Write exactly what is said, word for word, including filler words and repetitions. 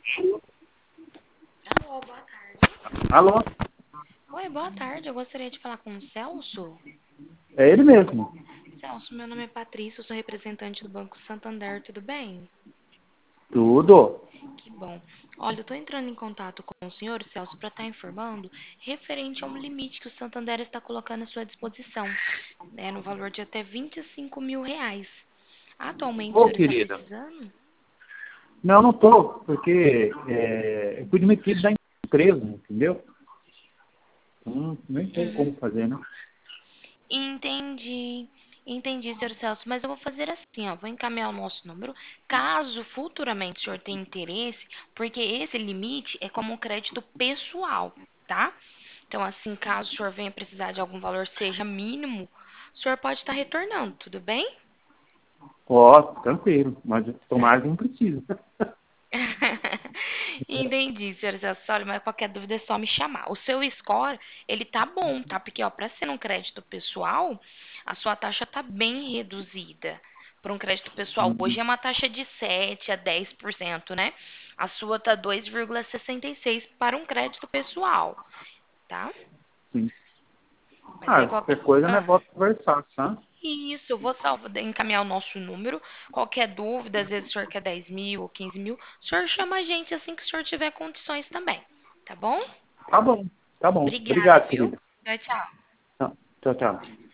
Alô, boa tarde. Alô? Oi, boa tarde. Eu gostaria de falar com o Celso. É ele mesmo. Celso, meu nome é Patrícia, eu sou representante do Banco Santander, tudo bem? Tudo. Que bom. Olha, eu estou entrando em contato com o senhor, Celso, para estar informando referente a um limite que o Santander está colocando à sua disposição, né, no valor de até vinte e cinco mil reais. Atualmente o Ô, senhor está querida. precisando? Não, não tô, porque é, eu fui demitido da empresa, entendeu? Hum, nem tem Uhum. como fazer, né? Entendi. Entendi, senhor Celso. Mas eu vou fazer assim, ó. Vou encaminhar o nosso número. Caso futuramente o senhor tenha interesse, porque esse limite é como um crédito pessoal, tá? Então, assim, caso o senhor venha precisar de algum valor, seja mínimo, o senhor pode estar retornando, tudo bem? Ó, tranquilo, mas tomara que não precisa. Entendi, senhora Celso. Olha, mas qualquer dúvida é só me chamar. O seu score, ele tá bom, tá? Porque, ó, para ser um crédito pessoal, a sua taxa tá bem reduzida. Para um crédito pessoal, hoje Hum, é uma taxa de sete a dez por cento, né? A sua tá dois vírgula sessenta e seis para um crédito pessoal, tá? sim. Mas aí Ah, qualquer... qualquer coisa, né? Ah, Volta a conversar, tá? isso, eu vou salvar, encaminhar o nosso número. Qualquer dúvida, às vezes o senhor quer dez mil ou quinze mil, o senhor chama a gente assim que o senhor tiver condições também, tá bom? Tá bom, tá bom. Obrigada, Obrigado, viu? querida. Tchau, tchau. Tchau, tchau. tchau.